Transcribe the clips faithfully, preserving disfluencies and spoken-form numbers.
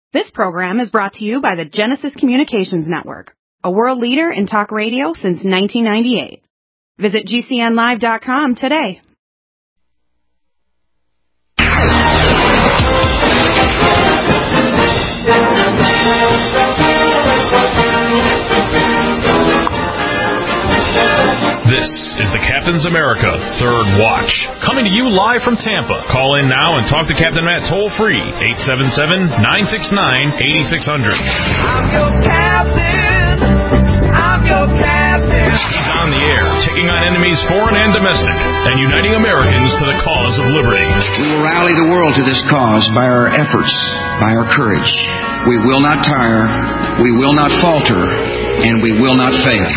This program is brought to you by the Genesis Communications Network, a world leader in talk radio since nineteen ninety-eight. Visit G C N live dot com today. This is the Captain's America Third Watch, coming to you live from Tampa. Call in now and talk to Captain Matt toll-free, eight seven seven, nine six nine, eight six zero zero. I'm your captain. I'm your captain. He's on the air, taking on enemies foreign and domestic, and uniting Americans to the cause of liberty. We will rally the world to this cause by our efforts, by our courage. We will not tire, we will not falter, and we will not fail.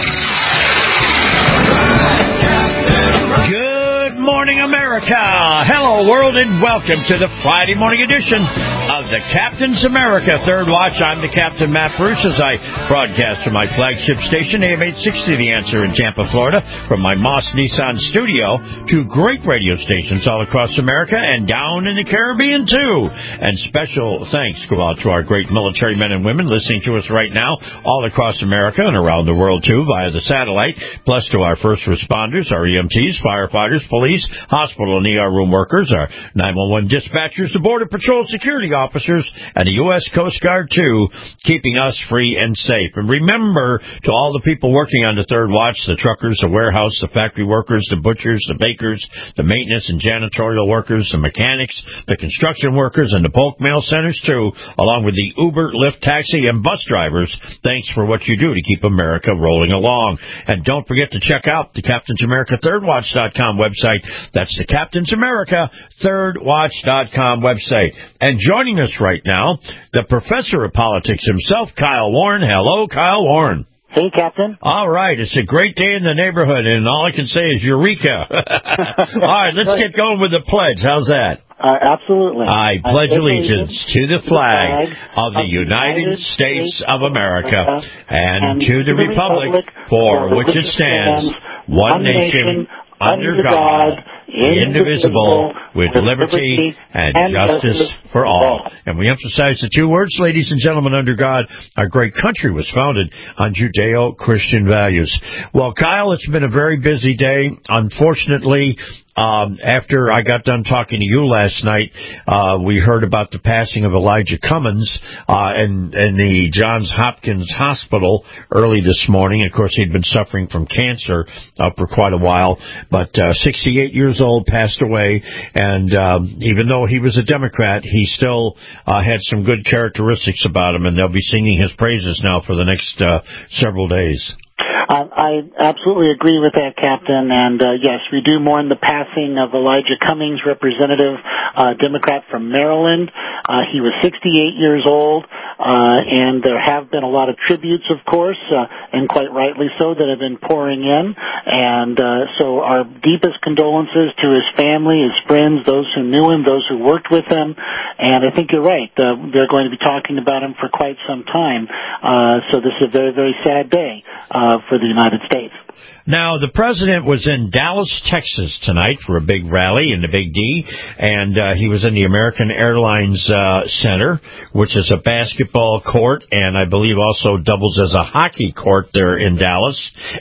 Good morning, America. Hello, world, and welcome to the Friday morning edition of the Captain's America Third Watch. I'm the Captain, Matt Bruce, as I broadcast from my flagship station, A M eight sixty, The Answer in Tampa, Florida, from my Moss Nissan studio to great radio stations all across America and down in the Caribbean, too. And special thanks go out to our great military men and women listening to us right now all across America and around the world, too, via the satellite, plus to our first responders, our E M Ts, firefighters, police, hospital and E R room workers, our nine one one dispatchers, the Border Patrol security officers, and the U S Coast Guard, too, keeping us free and safe. And remember, to all the people working on the Third Watch, the truckers, the warehouse, the factory workers, the butchers, the bakers, the maintenance and janitorial workers, the mechanics, the construction workers, and the bulk mail centers, too, along with the Uber, Lyft, taxi, and bus drivers, thanks for what you do to keep America rolling along. And don't forget to check out the Captain's America Third Watch dot com website. That's the Captain's America Third Watch dot com website. And joining us right now, the professor of politics himself, Kyle Warren. Hello, Kyle Warren. Hey, Captain. All right, it's a great day in the neighborhood, and all I can say is Eureka. All right, let's get going with the pledge. How's that? Uh, absolutely. I pledge allegiance to the flag of the United States of America and to the republic for which it stands, one nation, under God, indivisible, with liberty and justice for all. And we emphasize the two words, ladies and gentlemen, under God. Our great country was founded on Judeo-Christian values. Well, Kyle, it's been a very busy day. Unfortunately, Um, after I got done talking to you last night, uh, we heard about the passing of Elijah Cummings uh, in, in the Johns Hopkins Hospital early this morning. Of course, he'd been suffering from cancer uh, for quite a while, but uh, sixty-eight years old, passed away, and um, even though he was a Democrat, he still uh, had some good characteristics about him, and they'll be singing his praises now for the next uh, several days. Uh, I absolutely agree with that, Captain. And, uh, yes, we do mourn the passing of Elijah Cummings, representative, uh, Democrat from Maryland. Uh, he was sixty-eight years old, uh, and there have been a lot of tributes, of course, uh, and quite rightly so, that have been pouring in. And uh, so our deepest condolences to his family, his friends, those who knew him, those who worked with him. And I think you're right. Uh, they're going to be talking about him for quite some time. Uh, so this is a very, very sad day uh, for the United States. Now, the president was in Dallas, Texas tonight for a big rally in the Big D, and uh, he was in the American Airlines uh, Center, which is a basketball court, and I believe also doubles as a hockey court there in Dallas.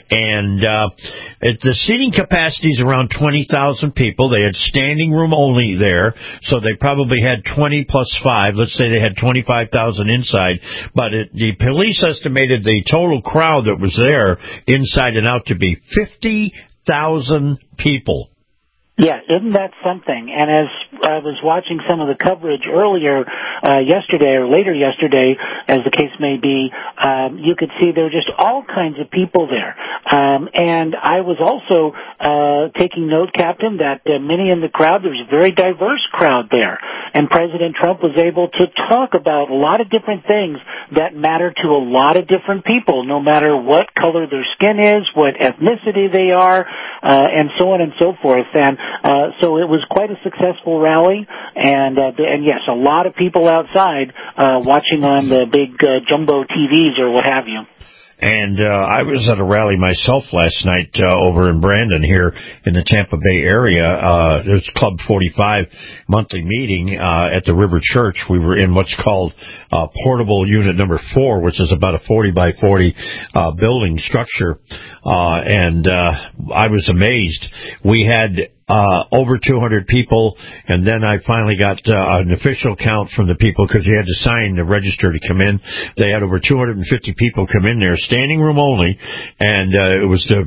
And uh, it, the seating capacity is around twenty thousand people. They had standing room only there, so they probably had twenty plus five. Let's say they had twenty-five thousand inside, but it, the police estimated the total crowd that was there, inside and out, to be fifty thousand people. Yeah, isn't that something? And as I was watching some of the coverage earlier uh, yesterday or later yesterday, as the case may be, um, you could see there were just all kinds of people there. Um, and I was also uh, taking note, Captain, that uh, many in the crowd, there was a very diverse crowd there. And President Trump was able to talk about a lot of different things that matter to a lot of different people, no matter what color their skin is, what ethnicity they are, uh, and so on and so forth. And Uh, so it was quite a successful rally, and uh, and yes, a lot of people outside uh, watching on the big uh, jumbo T Vs or what have you. And uh, I was at a rally myself last night uh, over in Brandon here in the Tampa Bay area. Uh, it was Club forty-five monthly meeting uh, at the River Church. We were in what's called uh, portable unit number four, which is about a forty by forty uh, building structure. Uh, and uh, I was amazed. We had Uh, over two hundred people, and then I finally got uh, an official count from the people because you had to sign to register to come in. They had over two hundred fifty people come in there, standing room only, and uh, it was uh,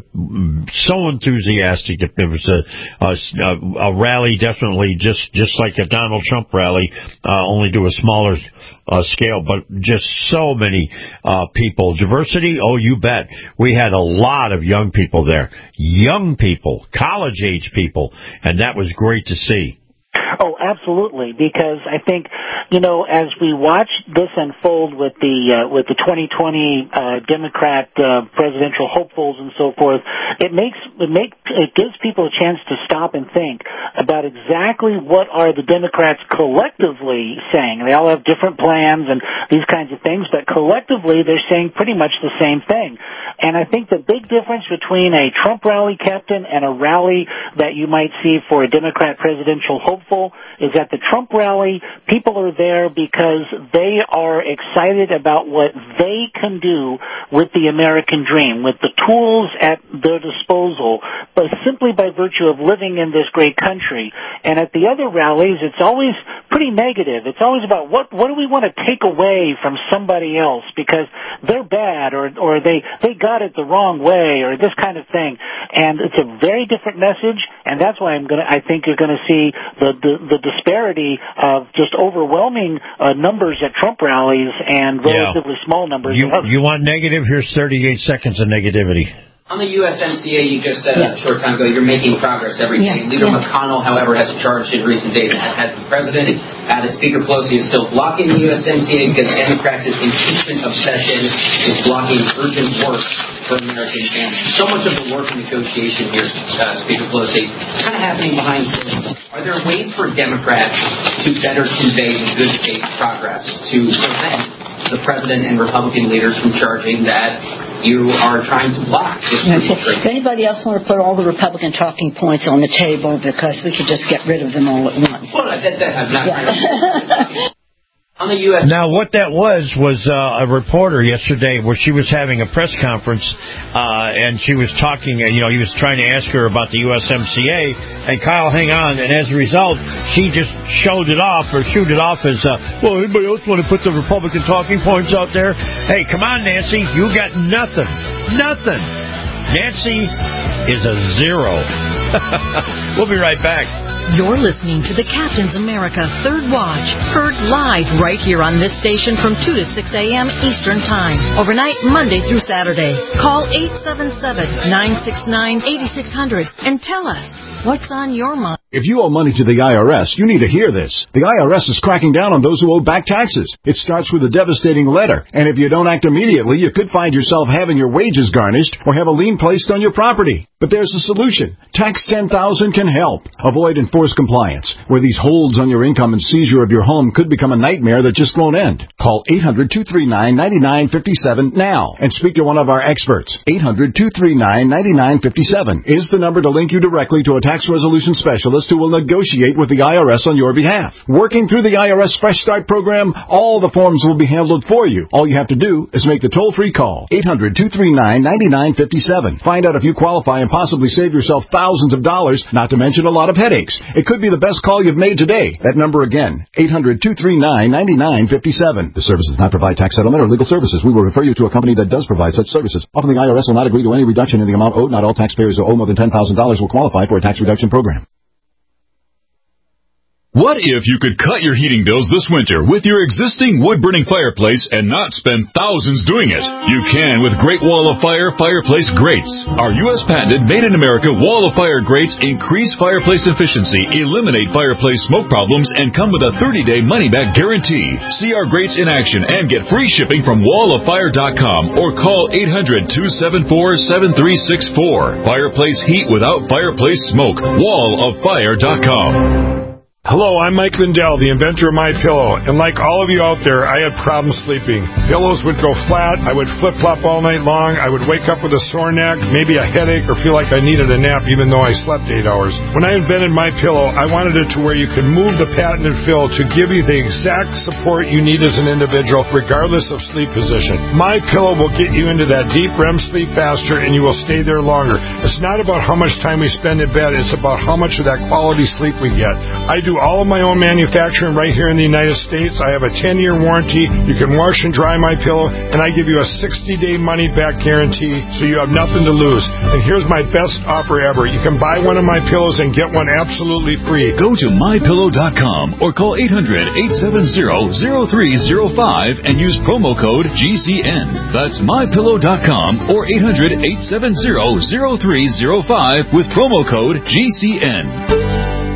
so enthusiastic. It was a, a, a rally, definitely just just like a Donald Trump rally, uh, only to a smaller uh, scale, but just so many uh, people. Diversity, oh, you bet. We had a lot of young people there, young people, college-age people. And that was great to see. Oh, absolutely, because I think, you know, as we watch this unfold with the uh, with the twenty twenty uh, Democrat uh, presidential hopefuls and so forth, it makes it make it gives people a chance to stop and think about exactly what are the Democrats collectively saying. They all have different plans and these kinds of things, but collectively they're saying pretty much the same thing. And I think the big difference between a Trump rally, Captain, and a rally that you might see for a Democrat presidential hopeful is at the Trump rally, people are there because they are excited about what they can do with the American dream, with the tools at their disposal, but simply by virtue of living in this great country. And at the other rallies, it's always pretty negative. It's always about what what do we want to take away from somebody else because they're bad or or they, they got it the wrong way or this kind of thing. And it's a very different message, and that's why I'm gonna I think you're gonna see the the, the disparity of just overwhelming uh, numbers at Trump rallies and relatively yeah. small numbers. You, you want negative? Here's thirty-eight seconds of negativity. On the U S M C A, you just said yeah. a short time ago, you're making progress every day. Yeah. Leader yeah. McConnell, however, has charged in recent days, as the president, added Speaker Pelosi is still blocking the U S M C A because Democrats' impeachment obsession is blocking urgent work for American families. So much of the work and negotiation here, uh, Speaker Pelosi, is kind of happening behind the scenes. Are there ways for Democrats to better convey the good faith progress to prevent the president and Republican leaders from charging that you are trying to block this? Does anybody else want to put all the Republican talking points on the table because we could just get rid of them all at once? Well, that, that, I'm not trying to... On the U S Now, what that was was uh, a reporter yesterday where she was having a press conference, uh, and she was talking, you know, he was trying to ask her about the U S M C A, and Kyle, hang on, and as a result, she just showed it off, or shooed it off as, uh, well, anybody else want to put the Republican talking points out there? Hey, come on, Nancy, you got nothing. Nothing. Nancy is a zero. We'll be right back. You're listening to the Captain's America Third Watch, heard live right here on this station from two to six a.m. Eastern Time, overnight Monday through Saturday. Call eight seven seven, nine six nine, eight six zero zero and tell us what's on your mind. If you owe money to the I R S, you need to hear this. The I R S is cracking down on those who owe back taxes. It starts with a devastating letter, and if you don't act immediately, you could find yourself having your wages garnished or have a lien placed on your property. But there's a solution. Tax ten thousand can help. Avoid enforced compliance, where these holds on your income and seizure of your home could become a nightmare that just won't end. Call eight hundred, two three nine, nine nine five seven now and speak to one of our experts. eight hundred, two three nine, nine nine five seven is the number to link you directly to a tax resolution specialist who will negotiate with the I R S on your behalf. Working through the I R S Fresh Start program, all the forms will be handled for you. All you have to do is make the toll-free call. eight hundred, two three nine, nine nine five seven. Find out if you qualify and possibly save yourself thousands of dollars, not to mention a lot of headaches. It could be the best call you've made today. That number again, eight hundred, two three nine, nine nine five seven. The service does not provide tax settlement or legal services. We will refer you to a company that does provide such services. Often the I R S will not agree to any reduction in the amount owed. Not all taxpayers who owe more than ten thousand dollars will qualify for a tax reduction program. What if you could cut your heating bills this winter with your existing wood-burning fireplace and not spend thousands doing it? You can with Great Wall of Fire fireplace grates. Our U S patented made-in-America Wall of Fire grates increase fireplace efficiency, eliminate fireplace smoke problems, and come with a thirty-day money-back guarantee. See our grates in action and get free shipping from wall of fire dot com or call eight hundred, two seven four, seven three six four. Fireplace heat without fireplace smoke. wall of fire dot com. Hello, I'm Mike Lindell, the inventor of MyPillow, and like all of you out there, I had problems sleeping. Pillows would go flat, I would flip-flop all night long, I would wake up with a sore neck, maybe a headache, or feel like I needed a nap even though I slept eight hours. When I invented MyPillow, I wanted it to where you could move the patented fill to give you the exact support you need as an individual, regardless of sleep position. MyPillow will get you into that deep R E M sleep faster, and you will stay there longer. It's not about how much time we spend in bed, it's about how much of that quality sleep we get. I do all of my own manufacturing right here in the United States. I have a ten-year warranty. You can wash and dry MyPillow, and I give you a sixty-day money-back guarantee, so you have nothing to lose. And here's my best offer ever. You can buy one of my pillows and get one absolutely free. Go to my pillow dot com or call eight hundred, eight seven zero, zero three zero five and use promo code G C N. That's my pillow dot com or eight hundred, eight seven zero, zero three zero five with promo code G C N.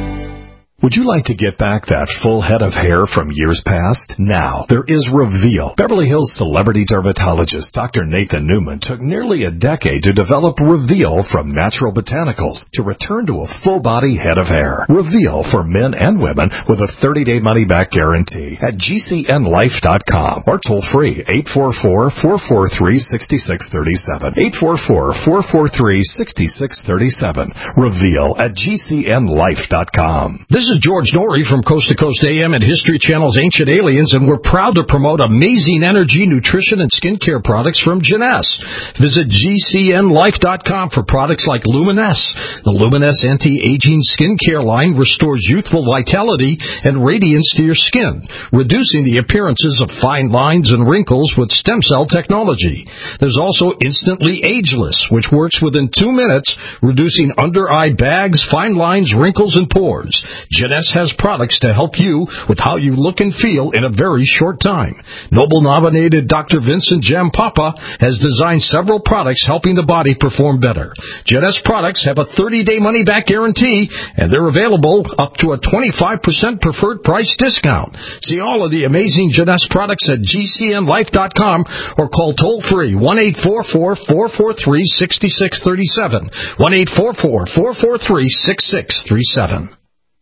Would you like to get back that full head of hair from years past? Now, there is Reveal. Beverly Hills celebrity dermatologist Doctor Nathan Newman took nearly a decade to develop Reveal from natural botanicals to return to a full-body head of hair. Reveal for men and women with a thirty-day money-back guarantee at G C N life dot com or toll-free eight four four, four four three, six six three seven. eight four four, four four three, six six three seven. Reveal at G C N life dot com. This is George Norrie from Coast to Coast A M and History Channel's Ancient Aliens, and we're proud to promote amazing energy, nutrition, and skincare products from Jeunesse. Visit G C N life dot com for products like Luminesse. The Luminesse anti-aging skincare line restores youthful vitality and radiance to your skin, reducing the appearances of fine lines and wrinkles with stem cell technology. There's also Instantly Ageless, which works within two minutes, reducing under-eye bags, fine lines, wrinkles, and pores. Jeunesse has products to help you with how you look and feel in a very short time. Nobel-nominated Doctor Vincent Jampapa has designed several products helping the body perform better. Jeunesse products have a thirty-day money-back guarantee, and they're available up to a twenty-five percent preferred price discount. See all of the amazing Jeunesse products at G C N life dot com or call toll-free one eight four four, four four three, six six three seven. one eight four four, four four three, six six three seven.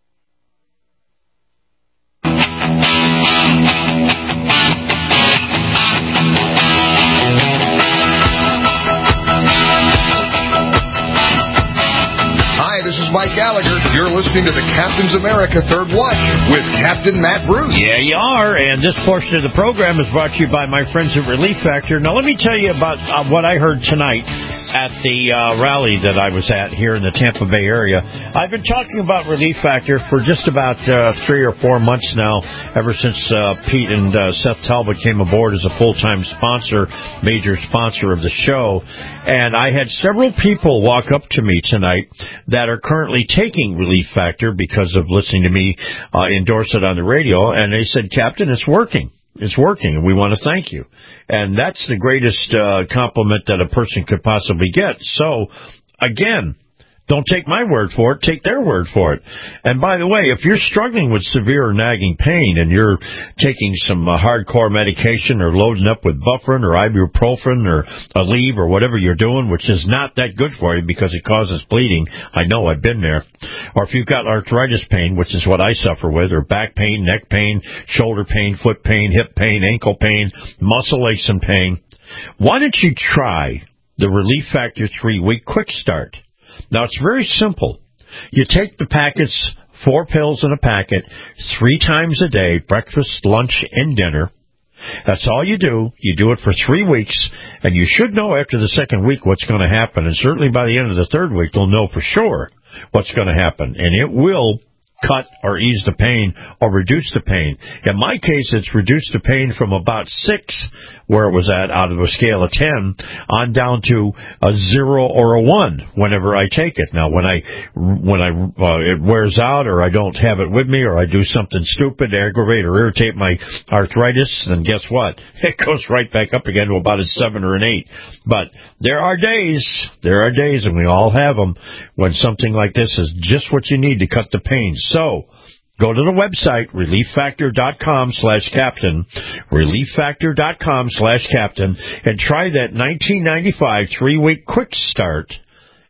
Hi, this is Mike Gallagher. You're listening to the Captain's America Third Watch with Captain Matt Bruce. Yeah, you are, and this portion of the program is brought to you by my friends at Relief Factor. Now, let me tell you about uh, what I heard tonight at the uh, rally that I was at here in the Tampa Bay area. I've been talking about Relief Factor for just about uh, three or four months now, ever since uh, Pete and uh, Seth Talbot came aboard as a full-time sponsor, major sponsor of the show. And I had several people walk up to me tonight that are currently taking Relief Factor because of listening to me uh, endorse it on the radio, and they said, Captain, it's working. It's working, and we want to thank you. And that's the greatest uh, compliment that a person could possibly get. So, again, don't take my word for it. Take their word for it. And by the way, if you're struggling with severe or nagging pain and you're taking some uh, hardcore medication or loading up with Bufferin or ibuprofen or Aleve or whatever you're doing, which is not that good for you because it causes bleeding. I know, I've been there. Or if you've got arthritis pain, which is what I suffer with, or back pain, neck pain, shoulder pain, foot pain, hip pain, ankle pain, muscle aches and pain, why don't you try the Relief Factor three-week quick start? Now, it's very simple. You take the packets, four pills in a packet, three times a day, breakfast, lunch, and dinner. That's all you do. You do it for three weeks, and you should know after the second week what's going to happen. And certainly by the end of the third week, you'll know for sure what's going to happen. And it will cut or ease the pain or reduce the pain. In my case, it's reduced the pain from about six, where it was at, out of a scale of ten, on down to a zero or a one whenever I take it. Now, when I, when I, uh, it wears out or I don't have it with me or I do something stupid to aggravate or irritate my arthritis, then guess what? It goes right back up again to about a seven or an eight. But there are days, there are days, and we all have them, when something like this is just what you need to cut the pain. So, go to the website, relief factor dot com slash captain, relief factor dot com slash captain, and try that nineteen ninety-five three-week quick start.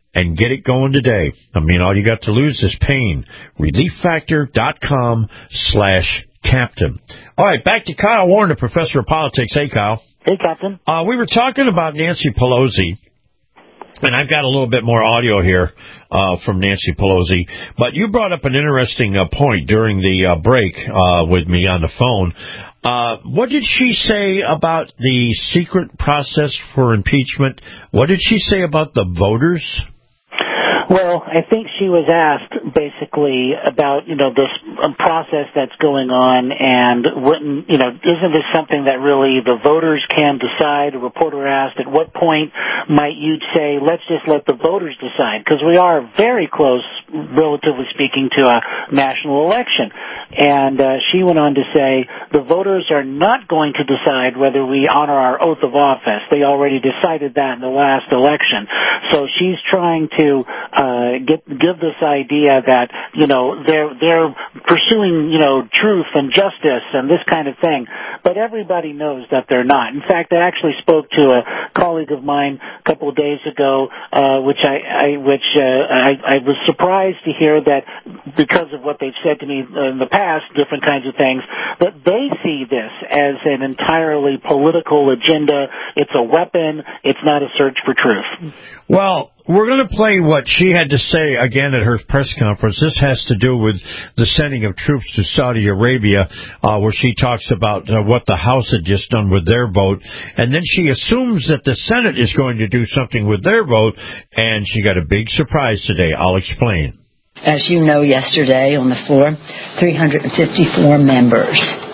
and get it going today. I mean, all you got to lose is pain. relieffactor.com slash captain. All right, back to Kyle Warner, professor of politics. Hey, Kyle. Hey, Captain. Uh, we were talking about Nancy Pelosi, and I've got a little bit more audio here uh, from Nancy Pelosi. But you brought up an interesting uh, point during the uh, break uh, with me on the phone. Uh, what did she say about the secret process for impeachment? What did she say about the voters? Well, I think she was asked basically about, you know, this process that's going on and wouldn't, you know, isn't this something that really the voters can decide? A reporter asked, at what point might you say, let's just let the voters decide? Because we are very close, relatively speaking, to a national election. And uh, she went on to say, the voters are not going to decide whether we honor our oath of office. They already decided that in the last election. So she's trying to Uh, get, give this idea that, you know, they're, they're pursuing, you know, truth and justice and this kind of thing. But everybody knows that they're not. In fact, I actually spoke to a colleague of mine a couple of days ago, uh, which I, I which, uh, I, I was surprised to hear that because of what they've said to me in the past, different kinds of things, that they see this as an entirely political agenda. It's a weapon. It's not a search for truth. Well, we're going to play what she had to say again at her press conference. This has to do with the sending of troops to Saudi Arabia, uh, where she talks about uh, what the House had just done with their vote. And then she assumes that the Senate is going to do something with their vote, and she got a big surprise today. I'll explain. As you know, yesterday on the floor, three hundred fifty-four members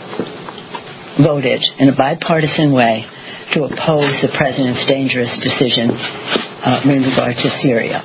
voted in a bipartisan way to oppose the president's dangerous decision uh, in regard to Syria.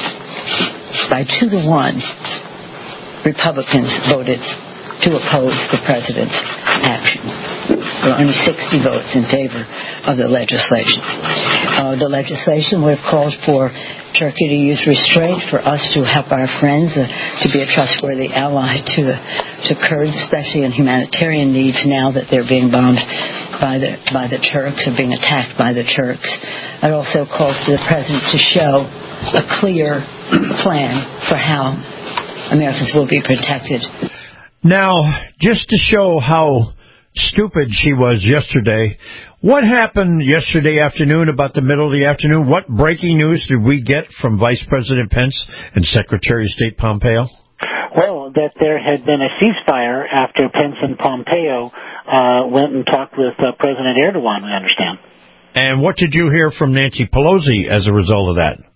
By two to one, Republicans voted to oppose the president's actions. There were only sixty votes in favor of the legislation. Uh, the legislation would have called for Turkey to use restraint, for us to help our friends, uh, to be a trustworthy ally to the, to Kurds, especially in humanitarian needs now that they're being bombed by the by the Turks or being attacked by the Turks. It also called for the president to show a clear plan for how Americans will be protected. Now, just to show how stupid she was yesterday, what happened yesterday afternoon, about the middle of the afternoon? What breaking news did we get from Vice President Pence and Secretary of State Pompeo? Well, that there had been a ceasefire after Pence and Pompeo uh, went and talked with uh, President Erdogan, we understand. And what did you hear from Nancy Pelosi as a result of that?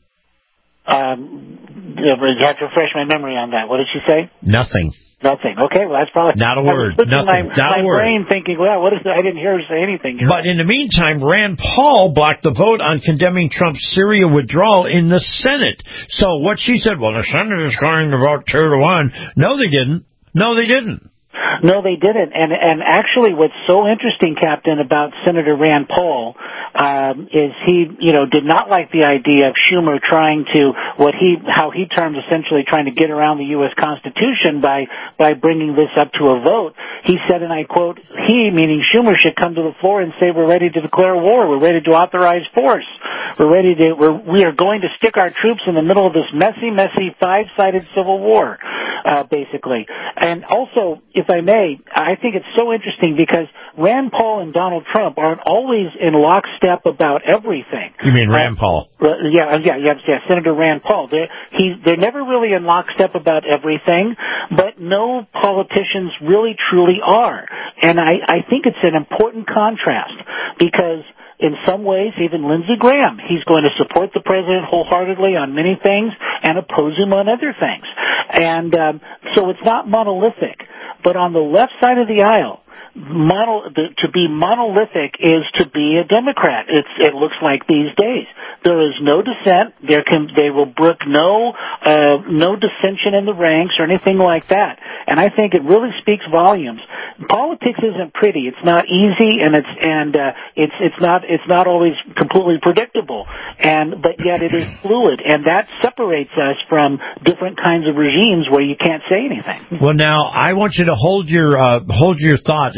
Um, you have to refresh my memory on that. What did she say? Nothing. Nothing. Okay, well, that's probably... Not a word. Nothing. My, Not my a word. brain thinking, well, what is that? I didn't hear her say anything. You're but right. in the meantime, Rand Paul blocked the vote on condemning Trump's Syria withdrawal in the Senate. So what she said, well, the Senate is going to vote two to one. No, they didn't. No, they didn't. No, they didn't. And and actually what's so interesting, Captain, about Senator Rand Paul um, is he, you know, did not like the idea of Schumer trying to, what he, how he termed essentially trying to get around the U S Constitution by, by bringing this up to a vote. He said, and I quote, he, meaning Schumer, should come to the floor and say, we're ready to declare war. We're ready to authorize force. We're ready to, we're, we are going to stick our troops in the middle of this messy, messy five-sided civil war, uh, basically. And also, if I may, I think it's so interesting because Rand Paul and Donald Trump aren't always in lockstep about everything. You mean Rand uh, Paul? Uh, yeah, yeah, yeah, yeah, Senator Rand Paul. They're, he, they're never really in lockstep about everything, but no politicians really truly are. And I, I think it's an important contrast because in some ways, even Lindsey Graham, he's going to support the president wholeheartedly on many things and oppose him on other things. And um, so it's not monolithic. But on the left side of the aisle, mono, the, to be monolithic is to be a Democrat. It's, it looks like these days. There is no dissent. There can, they will brook no, uh, no dissension in the ranks or anything like that. And I think it really speaks volumes. Politics isn't pretty. It's not easy, and it's and uh, it's it's not it's not always completely predictable. And but yet it is fluid, and that separates us from different kinds of regimes where you can't say anything. Well, now I want you to hold your uh, hold your thought and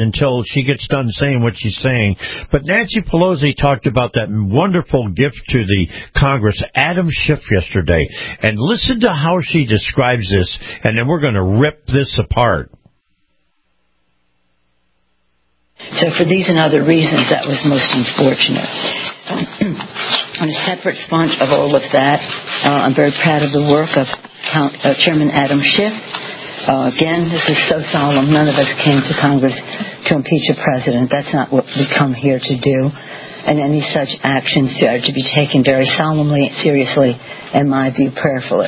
until she gets done saying what she's saying. But Nancy Pelosi talked about that wonderful gift to the Congress, Adam Schiff, yesterday. And listen to how she describes this, and then we're going to rip this apart. So for these and other reasons, that was most unfortunate. On a separate front of all of that, uh, I'm very proud of the work of Count, uh, Chairman Adam Schiff. Uh, again, this is so solemn. None of us came to Congress to impeach a president. That's not what we come here to do. And any such actions are to be taken very solemnly, seriously, in my view, prayerfully.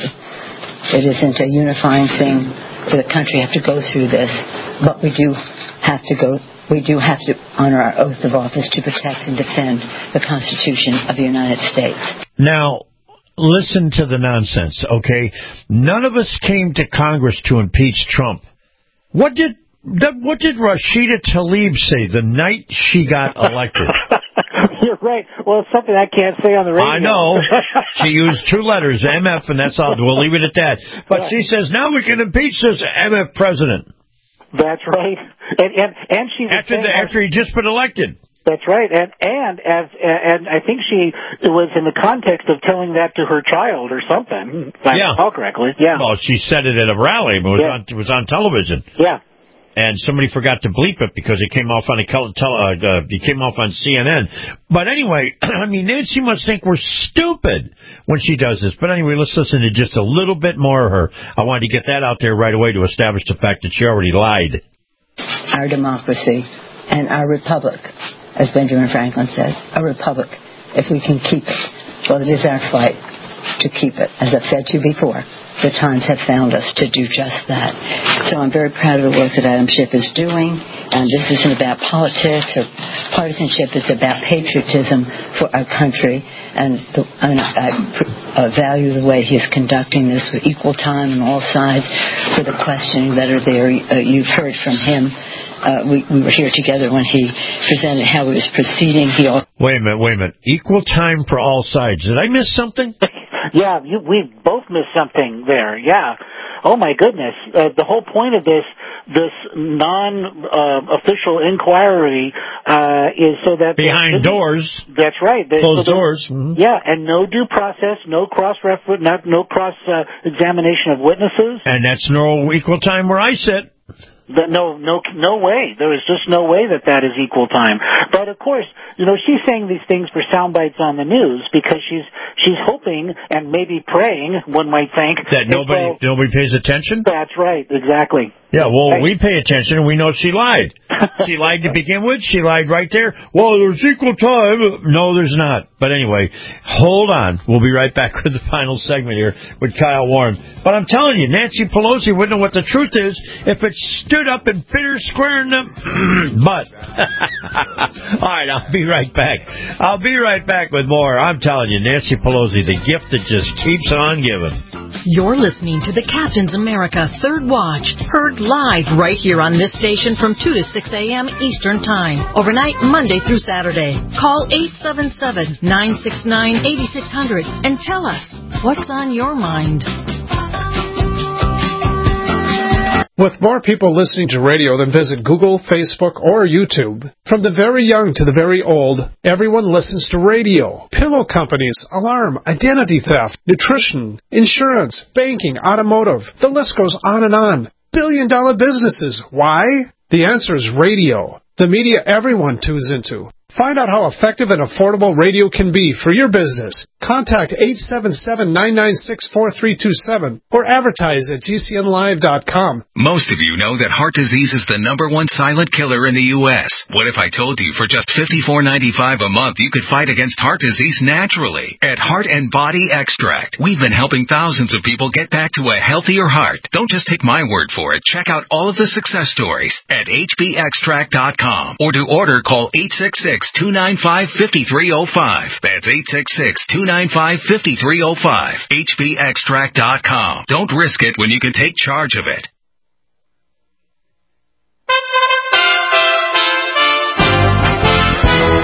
It isn't a unifying thing for the country to have to go through this, but we do have to go. We do have to honor our oath of office to protect and defend the Constitution of the United States. Now, listen to the nonsense, okay? None of us came to Congress to impeach Trump. What did what did Rashida Tlaib say the night she got elected? You're right. Well, it's something I can't say on the radio. I know. She used two letters, M F, and that's all. We'll leave it at that. But she says, now we can impeach this M F president. That's right. And and, and she after the, after he just been elected. That's right, and and as and I think she was in the context of telling that to her child or something. If I yeah. recall correctly. Yeah. Well, she said it at a rally, but it was yeah. on it was on television. Yeah. And somebody forgot to bleep it because it came off on a tele, uh, uh, it came off on C N N. But anyway, I mean, Nancy must think we're stupid when she does this. But anyway, let's listen to just a little bit more of her. I wanted to get that out there right away to establish the fact that she already lied. Our democracy and our republic, as Benjamin Franklin said, a republic, if we can keep it. Well, it is our fight to keep it. As I've said to you before, the times have found us to do just that. So I'm very proud of the work that Adam Schiff is doing. And this isn't about politics or partisanship. It's about patriotism for our country. And, the, and I, I value the way he is conducting this with equal time on all sides for the questioning that are there. Uh, you've heard from him. Uh, we, we were here together when he presented how he was proceeding. He also wait a minute, wait a minute. Equal time for all sides. Did I miss something? Yeah, you, we both missed something there. Yeah. Oh my goodness. Uh, the whole point of this, this non-official uh, inquiry, uh, is so that behind doors. That's right. There's, Closed so doors. Mm-hmm. Yeah, and no due process, no cross refer, not no cross uh, examination of witnesses. And that's no equal time where I sit. The, no, no, no way. There is just no way that that is equal time. But of course, you know, she's saying these things for sound bites on the news because she's she's hoping and maybe praying, one might think, that nobody so, nobody pays attention. That's right, exactly. Yeah, well, right. we pay attention and we know she lied. She lied to begin with. She lied right there. Well, there's equal time. No, there's not. But anyway, hold on. We'll be right back with the final segment here with Kyle Warren. But I'm telling you, Nancy Pelosi wouldn't know what the truth is if it stood up and bit her square in the butt. All right, I'll be right back. I'll be right back with more. I'm telling you, Nancy Pelosi, the gift that just keeps on giving. You're listening to the Captain's America Third Watch, heard live right here on this station from two to six a.m. Eastern Time, overnight Monday through Saturday. Call eight seven seven, nine six nine, eight six zero zero and tell us what's on your mind. With more people listening to radio than visit Google, Facebook, or YouTube, from the very young to the very old, everyone listens to radio. Pillow companies, alarm, identity theft, nutrition, insurance, banking, automotive. The list goes on and on. Billion dollar businesses. Why? The answer is radio. The media everyone tunes into. Find out how effective and affordable radio can be for your business. Contact eight seven seven, nine nine six, four three two seven or advertise at G C N live dot com. Most of you know that heart disease is the number one silent killer in the U S What if I told you for just fifty-four ninety-five a month you could fight against heart disease naturally? At Heart and Body Extract, we've been helping thousands of people get back to a healthier heart. Don't just take my word for it. Check out all of the success stories at H B extract dot com or to order call eight six six, two nine five, five three zero five. That's eight six six, two nine five, five three zero five. H B extract dot com. Don't risk it when you can take charge of it.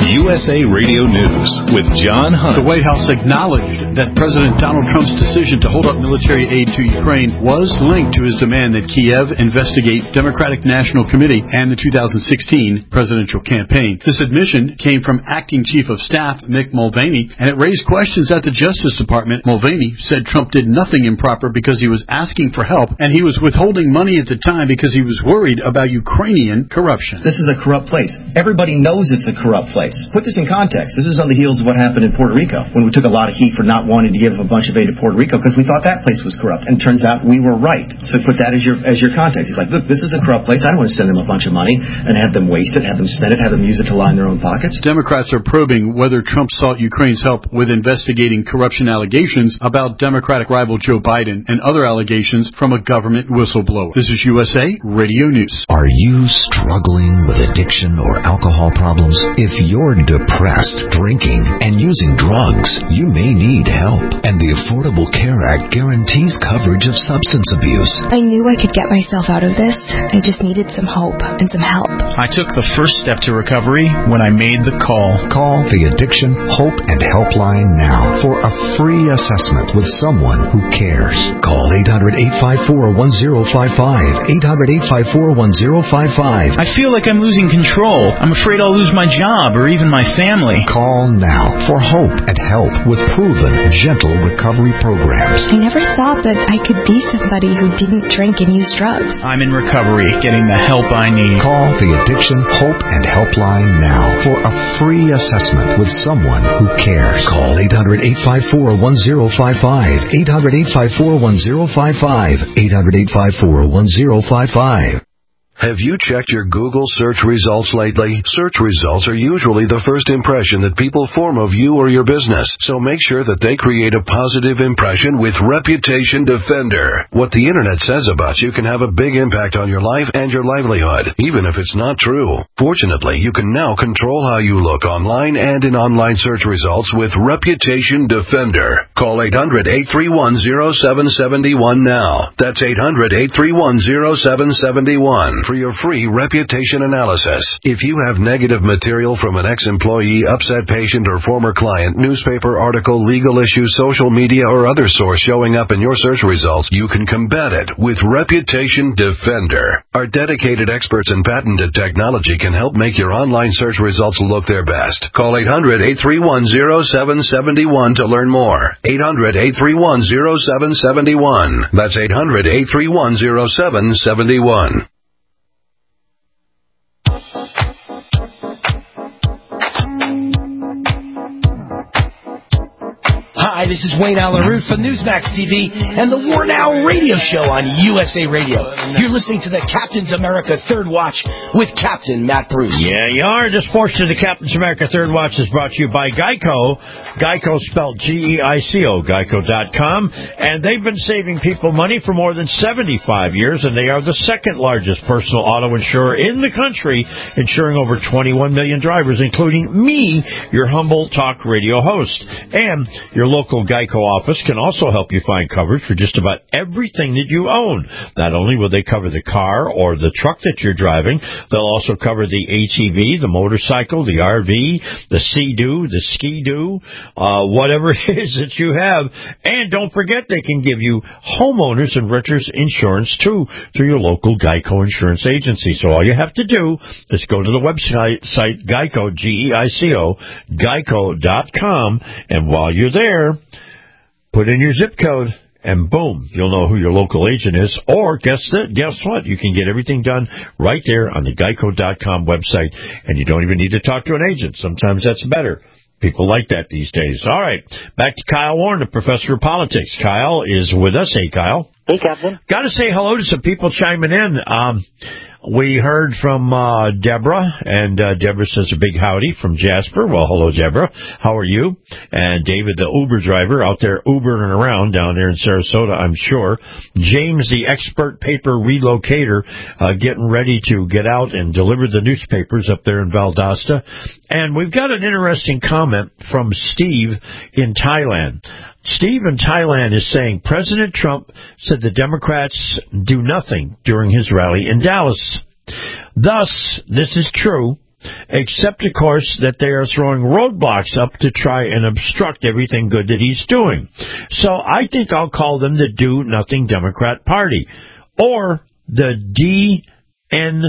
U S A Radio News with John Hunt. The White House acknowledged that President Donald Trump's decision to hold up military aid to Ukraine was linked to his demand that Kiev investigate Democratic National Committee and the two thousand sixteen presidential campaign. This admission came from Acting Chief of Staff Mick Mulvaney, and it raised questions at the Justice Department. Mulvaney said Trump did nothing improper because he was asking for help, and he was withholding money at the time because he was worried about Ukrainian corruption. This is a corrupt place. Everybody knows it's a corrupt place. Put this in context. This is on the heels of what happened in Puerto Rico, when we took a lot of heat for not wanting to give a bunch of aid to Puerto Rico because we thought that place was corrupt. And it turns out we were right. So put that as your as your context. He's like, look, this is a corrupt place. I don't want to send them a bunch of money and have them waste it, have them spend it, have them use it to line their own pockets. Democrats are probing whether Trump sought Ukraine's help with investigating corruption allegations about Democratic rival Joe Biden and other allegations from a government whistleblower. This is U S A Radio News. Are you struggling with addiction or alcohol problems? If you're depressed, drinking, and using drugs, you may need help. And the Affordable Care Act guarantees coverage of substance abuse. I knew I could get myself out of this. I just needed some hope and some help. I took the first step to recovery when I made the call. Call the Addiction, Hope, and Helpline now for a free assessment with someone who cares. Call eight hundred, eight five four, one zero five five. eight hundred, eight five four, one zero five five. I feel like I'm losing control. I'm afraid I'll lose my job or even my family. Call now for hope and help with proven, gentle recovery programs. I never thought that I could be somebody who didn't drink and use drugs. I'm in recovery, getting the help I need. Call the Addiction, Hope, and Helpline now for a free assessment with someone who cares. Call eight hundred, eight five four, one zero five five. eight hundred, eight five four, one zero five five. eight hundred, eight five four, one zero five five. Have you checked your Google search results lately? Search results are usually the first impression that people form of you or your business, so make sure that they create a positive impression with Reputation Defender. What the internet says about you can have a big impact on your life and your livelihood, even if it's not true. Fortunately, you can now control how you look online and in online search results with Reputation Defender. Call eight hundred, eight three one, zero seven seven one now. That's eight hundred, eight three one, zero seven seven one. For your free reputation analysis. If you have negative material from an ex-employee, upset patient, or former client, newspaper article, legal issue, social media, or other source showing up in your search results, you can combat it with Reputation Defender. Our dedicated experts in patented technology can help make your online search results look their best. Call eight hundred, eight three one, zero seven seven one to learn more. eight hundred, eight three one, zero seven seven one. That's eight hundred, eight three one, zero seven seven one. Hi, this is Wayne Allen Root from Newsmax T V and the War Now radio show on U S A Radio. You're listening to the Captain's America Third Watch with Captain Matt Bruce. Yeah, you are. This portion of the Captain's America Third Watch is brought to you by Geico. Geico spelled G E I C O, geico dot com. And they've been saving people money for more than seventy-five years, and they are the second largest personal auto insurer in the country, insuring over twenty-one million drivers, including me, your humble talk radio host. And your local Geico office can also help you find coverage for just about everything that you own. Not only will they cover the car or the truck that you're driving, they'll also cover the A T V, the motorcycle, the R V, the Sea-Doo, the Ski-Doo, uh, whatever it is that you have. And don't forget, they can give you homeowners and renters insurance, too, through your local Geico insurance agency. So all you have to do is go to the website, site Geico, G E I C O, geico dot com, and while you're there, put in your zip code, and boom, you'll know who your local agent is. Or guess that, guess what? You can get everything done right there on the geico dot com website, and you don't even need to talk to an agent. Sometimes that's better. People like that these days. All right, back to Kyle Warren, the professor of politics. Kyle is with us. Hey, Kyle. Hey, Captain. Got to say hello to some people chiming in. Um, we heard from uh, Deborah, and uh, Deborah says a big howdy from Jasper. Well, hello, Deborah. How are you? And David, the Uber driver, out there Ubering around down there in Sarasota, I'm sure. James, the expert paper relocator, uh, getting ready to get out and deliver the newspapers up there in Valdosta. And we've got an interesting comment from Steve in Thailand. Steve in Thailand is saying President Trump said the Democrats do nothing during his rally in Dallas. Thus, this is true. except, of course, that they are throwing roadblocks up to try and obstruct everything good that he's doing. So I think I'll call them the Do Nothing Democrat Party, or the D N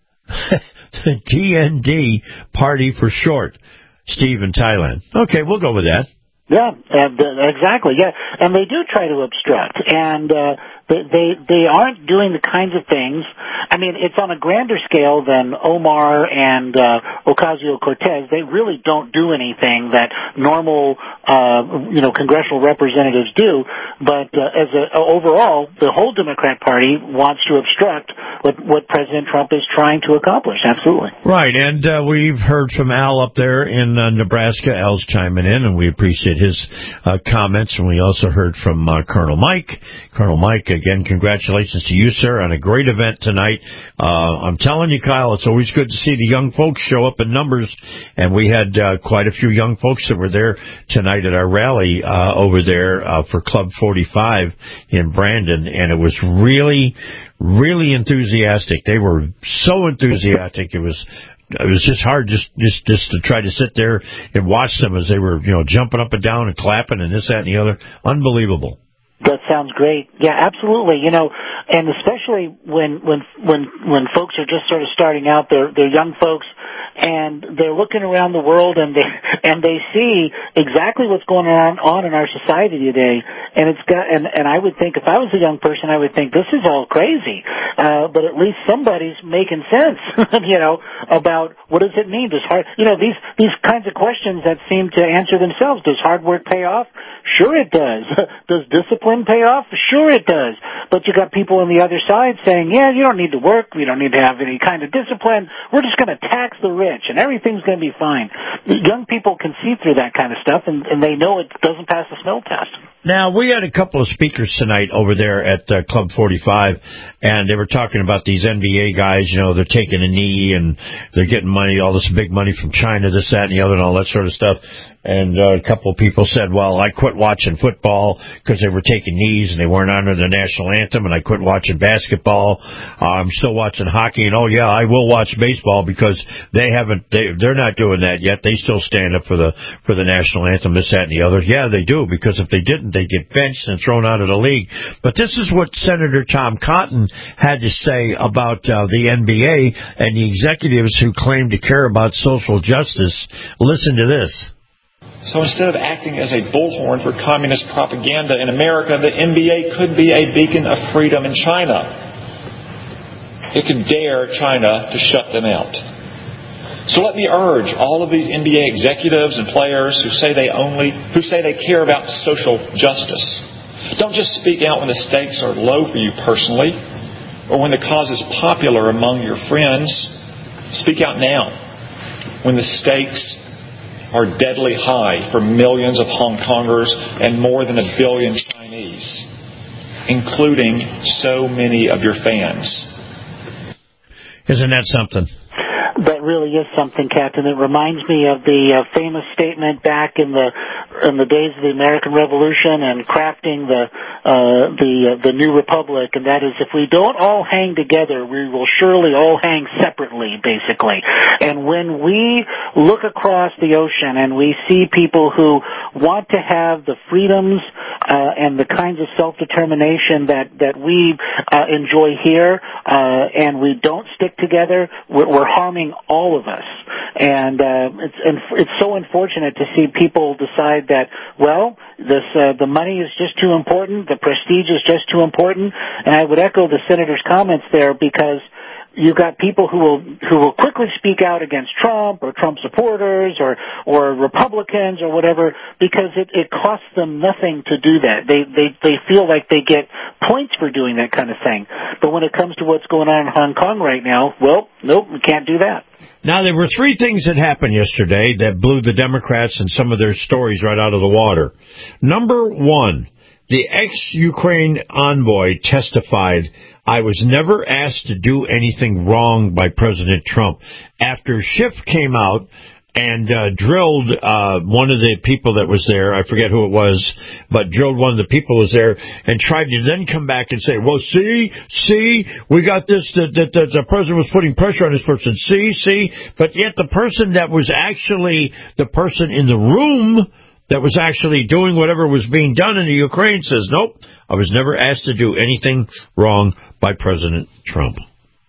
the D N D Party for short. Steve in Thailand. Okay, we'll go with that. Yeah, and, uh, exactly. Yeah, and they do try to obstruct, and uh, they, they they aren't doing the kinds of things. I mean, it's on a grander scale than Omar and uh, Ocasio-Cortez. They really don't do anything that normal, uh, you know, congressional representatives do. But uh, as a overall, the whole Democrat Party wants to obstruct what what President Trump is trying to accomplish. Absolutely. Right, and uh, we've heard from Al up there in uh, Nebraska. Al's chiming in, and we appreciate his uh, comments, and we also heard from uh, Colonel Mike. Colonel Mike, again, congratulations to you, sir, on a great event tonight. Uh, I'm telling you, Kyle, it's always good to see the young folks show up in numbers, and we had uh, quite a few young folks that were there tonight at our rally uh, over there uh, for Club forty-five in Brandon, and it was really, really enthusiastic. They were so enthusiastic. It was It was just hard just, just just to try to sit there and watch them as they were, you know, jumping up and down and clapping and this, that, and the other. Unbelievable. That sounds great. Yeah, absolutely. You know, and especially when when when when folks are just sort of starting out, they're they're young folks, and they're looking around the world, and they and they see exactly what's going on on in our society today. And it's got and and I would think, if I was a young person, I would think this is all crazy. Uh, but at least somebody's making sense, you know, about what does it mean? Does hard, you know, these these kinds of questions that seem to answer themselves. Does hard work pay off? Sure, it does. Does discipline pay off? Sure, it does. But you got people on the other side saying, yeah, you don't need to work. We don't need to have any kind of discipline. We're just going to tax the rich, and everything's going to be fine. Young people can see through that kind of stuff, and, and they know it doesn't pass the smell test. Now, we had a couple of speakers tonight over there at uh, Club forty-five, and they were talking about these N B A guys. You know, they're taking a knee, and they're getting money, all this big money from China, this, that, and the other, and all that sort of stuff. And uh, a couple of people said, well, I quit watching football because they were taking knees and they weren't honoring the national anthem, and I quit watching basketball. Uh, I'm still watching hockey, and oh, yeah, I will watch baseball because they haven't, they, they're not doing that yet. They still stand up for the for the national anthem, this, that, and the other. Yeah, they do, because if they didn't, they'd get benched and thrown out of the league. But this is what Senator Tom Cotton had to say about uh, the N B A and the executives who claim to care about social justice. Listen to this. So instead of acting as a bullhorn for communist propaganda in America, the N B A could be a beacon of freedom in China. It could dare China to shut them out. So let me urge all of these N B A executives and players who say they only, who say they care about social justice. Don't just speak out when the stakes are low for you personally, or when the cause is popular among your friends. Speak out now, when the stakes are deadly high for millions of Hong Kongers and more than a billion Chinese, including so many of your fans. Isn't that something? That really is something, Captain. It reminds me of the uh, famous statement back in the in the days of the American Revolution and crafting the uh, the uh, the new republic, and that is, if we don't all hang together, we will surely all hang separately, basically. And when we look across the ocean and we see people who want to have the freedoms uh, and the kinds of self-determination that that we uh, enjoy here, uh, and we don't stick together, we're, we're harming all of us. And uh, it's it's so unfortunate to see people decide that, well, this uh, the money is just too important, the prestige is just too important. And I would echo the senator's comments there, because you've got people who will who will quickly speak out against Trump or Trump supporters or or Republicans or whatever, because it, it costs them nothing to do that. They they they feel like they get points for doing that kind of thing. But when it comes to what's going on in Hong Kong right now, well, nope, we can't do that. Now, there were three things that happened yesterday that blew the Democrats and some of their stories right out of the water. Number one, the ex-Ukraine envoy testified, I was never asked to do anything wrong by President Trump. After Schiff came out and uh, drilled uh, one of the people that was there. I forget who it was, but drilled one of the people who was there and tried to then come back and say, well, see, see, we got this, that the, the, the president was putting pressure on this person. See, see. But yet the person that was actually the person in the room that was actually doing whatever was being done in the Ukraine says, nope, I was never asked to do anything wrong by President Trump.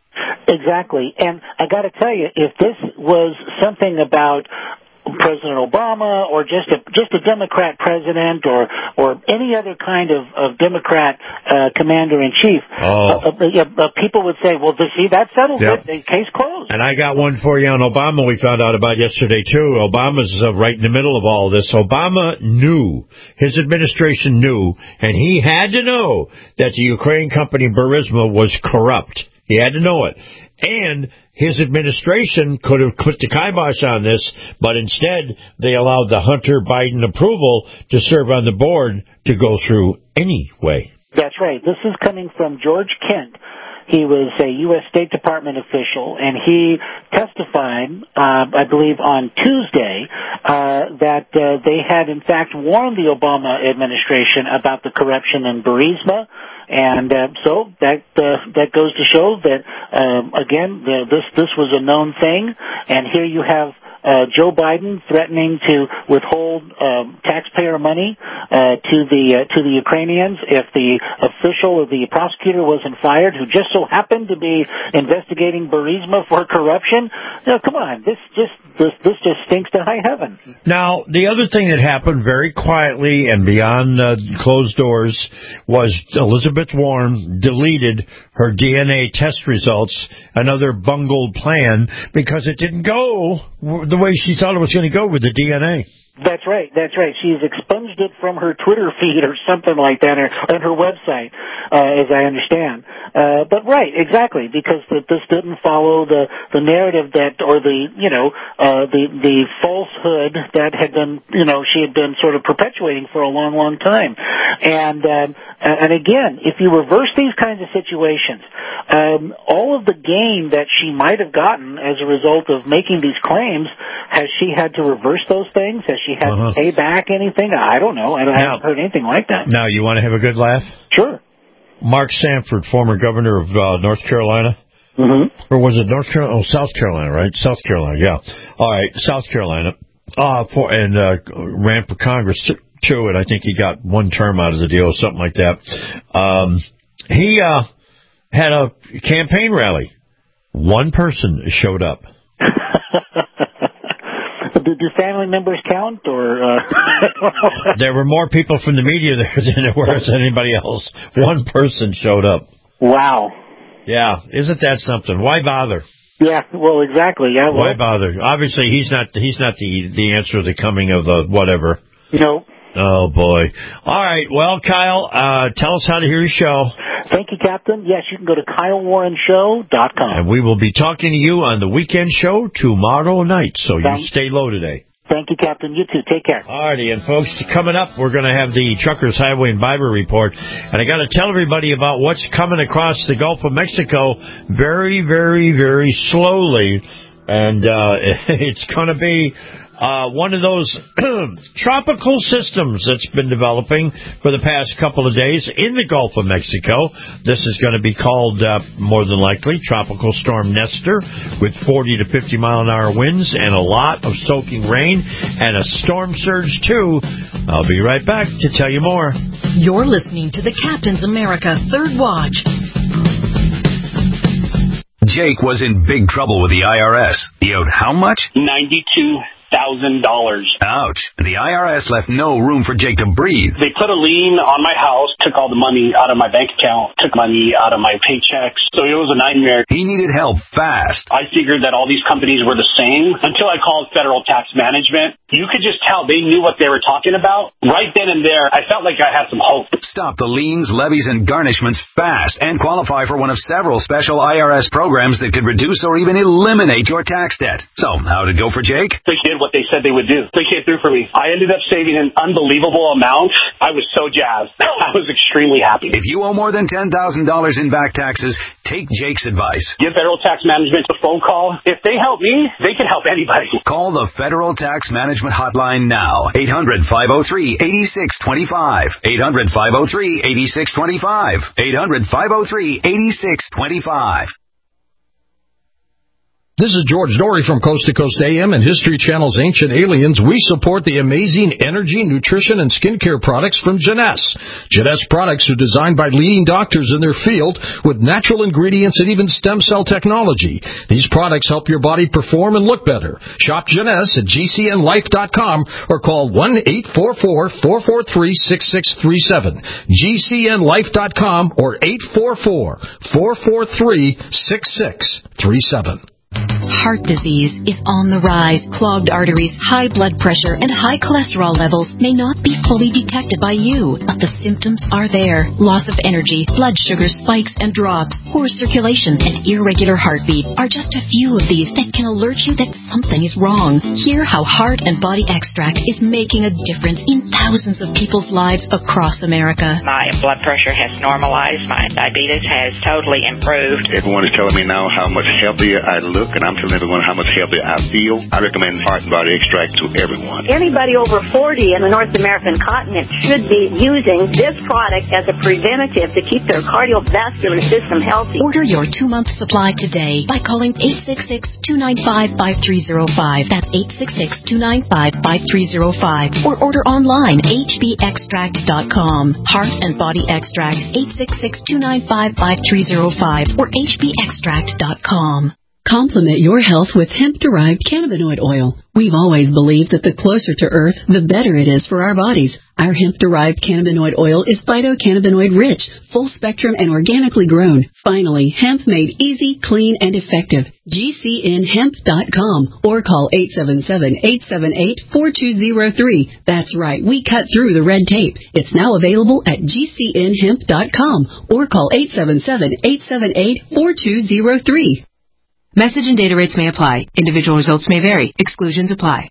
Exactly. And I got to tell you, if this was something about President Obama or just a just a Democrat president or or any other kind of, of Democrat uh, commander-in-chief, oh. uh, uh, uh, people would say, well, see, that settles yep. it. The case closed. And I got one for you on Obama we found out about yesterday, too. Obama's uh, right in the middle of all this. Obama knew, his administration knew, and he had to know that the Ukraine company Burisma was corrupt. He had to know it. And his administration could have put the kibosh on this, but instead they allowed the Hunter Biden approval to serve on the board to go through anyway. That's right. This is coming from George Kent. He was a U S State Department official, and he testified, uh, I believe, on Tuesday, uh, that uh, they had, in fact, warned the Obama administration about the corruption in Burisma. And uh, so that uh, that goes to show that um, again the, this this was a known thing. And here you have uh, Joe Biden threatening to withhold um, taxpayer money uh, to the uh, to the Ukrainians if the official or the prosecutor wasn't fired, who just so happened to be investigating Burisma for corruption. Now, come on, this just this this just stinks to high heaven. Now, the other thing that happened very quietly and beyond uh, closed doors was Elizabeth Warren deleted her D N A test results, another bungled plan, because it didn't go the way she thought it was going to go with the D N A. That's right, that's right. She's expunged it from her Twitter feed or something like that, or on her website, uh, as I understand. Uh, but right, exactly, because the, this didn't follow the, the narrative that, or the, you know, uh, the, the falsehood that had been, you know, she had been sort of perpetuating for a long, long time. And, um, and again, if you reverse these kinds of situations, um, all of the gain that she might have gotten as a result of making these claims, has she had to reverse those things? Has she had uh-huh. to pay back anything? I don't know. I, I haven't heard anything like that. Now, you want to have a good laugh? Sure. Mark Sanford, former governor of uh, North Carolina. Mm-hmm. Or was it North Carolina? Oh, South Carolina, right? South Carolina, yeah. All right, South Carolina. Uh, for, and uh, ran for Congress, too, and I think he got one term out of the deal or something like that. Um, he uh, had a campaign rally. One person showed up. Do, do family members count, or uh... There were more people from the media there than there were anybody else. One person showed up. Wow. Yeah, isn't that something? Why bother? Yeah, well, exactly. Yeah. Well, why bother? Obviously, he's not. He's not the the answer to the coming of the whatever. No. Oh boy. All right. Well, Kyle, uh, tell us how to hear your show. Thank you, Captain. Yes, you can go to Kyle Warren Show dot com. And we will be talking to you on the weekend show tomorrow night, so you stay low today. Thank you, Captain. You too. Take care. All righty, and folks, coming up, we're going to have the Truckers Highway and Bible Report. And I got to tell everybody about what's coming across the Gulf of Mexico very, very, very slowly. And uh, it's going to be uh, one of those tropical systems that's been developing for the past couple of days in the Gulf of Mexico. This is going to be called, uh, more than likely, Tropical Storm Nestor, with forty to fifty mile an hour winds and a lot of soaking rain and a storm surge, too. I'll be right back to tell you more. You're listening to the Captain's America Third Watch. Jake was in big trouble with the I R S. He owed how much? ninety-two thousand dollars. Ouch. The I R S left no room for Jake to breathe. They put a lien on my house, took all the money out of my bank account, took money out of my paychecks. So it was a nightmare. He needed help fast. I figured that all these companies were the same until I called Federal Tax Management. You could just tell they knew what they were talking about. Right then and there, I felt like I had some hope. Stop the liens, levies, and garnishments fast and qualify for one of several special I R S programs that could reduce or even eliminate your tax debt. So, how'd it go for Jake? It did what they said they would do. They came through for me. I ended up saving an unbelievable amount. I was so jazzed. I was extremely happy. If you owe more than ten thousand dollars in back taxes, take Jake's advice. Give Federal Tax Management a phone call. If they help me, they can help anybody. Call the Federal Tax Management Hotline now. eight hundred, five oh three, eight six two five. eight hundred, five oh three, eight six two five. eight hundred, five oh three, eight six two five. This is George Dory from Coast to Coast A M and History Channel's Ancient Aliens. We support the amazing energy, nutrition, and skincare products from Jeunesse. Jeunesse products are designed by leading doctors in their field with natural ingredients and even stem cell technology. These products help your body perform and look better. Shop Jeunesse at G C N life dot com or call one eight four four, four four three, six six three seven. G C N life dot com or eight four four, four four three, six six three seven. Heart disease is on the rise. Clogged arteries, high blood pressure, and high cholesterol levels may not be fully detected by you, but the symptoms are there. Loss of energy, blood sugar spikes and drops, poor circulation, and irregular heartbeat are just a few of these that can alert you that something is wrong. Hear how Heart and Body Extract is making a difference in thousands of people's lives across America. My blood pressure has normalized. My diabetes has totally improved. Everyone is telling me now how much healthier I look, and I'm telling everyone how much healthier I feel. I recommend Heart and Body Extract to everyone. Anybody over forty in the North American continent should be using this product as a preventative to keep their cardiovascular system healthy. Order your two-month supply today by calling eight six six, two nine five, five three zero five. That's eight six six, two nine five, five three zero five. Or order online, H B extract dot com. Heart and Body Extract, eight six six, two nine five, five three zero five or H B extract dot com. Complement your health with hemp-derived cannabinoid oil. We've always believed that the closer to Earth, the better it is for our bodies. Our hemp-derived cannabinoid oil is phytocannabinoid rich, full spectrum, and organically grown. Finally, hemp made easy, clean, and effective. G C N hemp dot com or call eight seven seven, eight seven eight, four two zero three. That's right, we cut through the red tape. It's now available at G C N hemp dot com or call eight seven seven, eight seven eight, four two zero three. Message and data rates may apply. Individual results may vary. Exclusions apply.